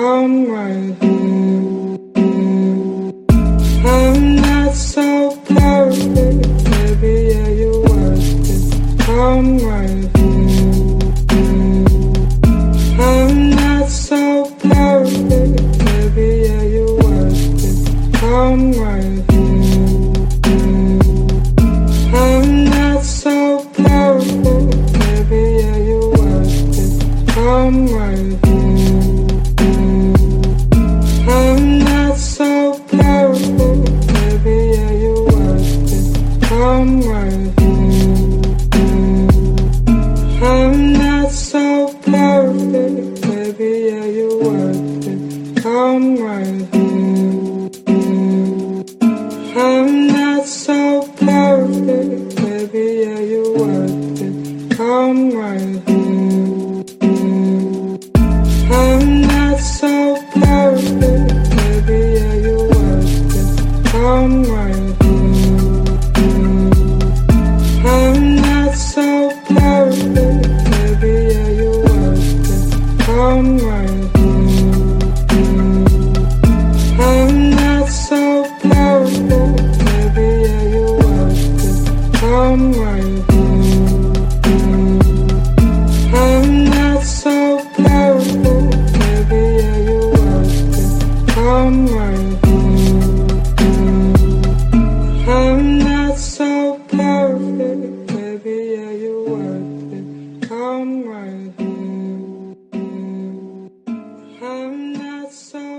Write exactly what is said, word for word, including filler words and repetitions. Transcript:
Come right here. I'm not so perfect, baby, yeah, you're worth it. Come right here. I'm not so perfect, baby, yeah, you're worth it. Come right here. I'm not so perfect, baby, yeah, you're worth it. Come right here. I'm not so perfect, baby, yeah, you're worth it. Come right here. I'm not so perfect, baby, yeah, you're worth it. Come right here. I'm not so perfect, baby, yeah, you're worth it. Come right here. I'm not so perfect, baby, yeah, you're worth it. Come right here. I'm not so perfect, baby, yeah, you're worth it. Come right here. I'm not so perfect, baby, yeah, you're worth it. Come right here. I'm not so perfect, baby, yeah, you're worth it. Come right here. I'm not so perfect, baby, yeah, you're worth it. Come right here. I'm not so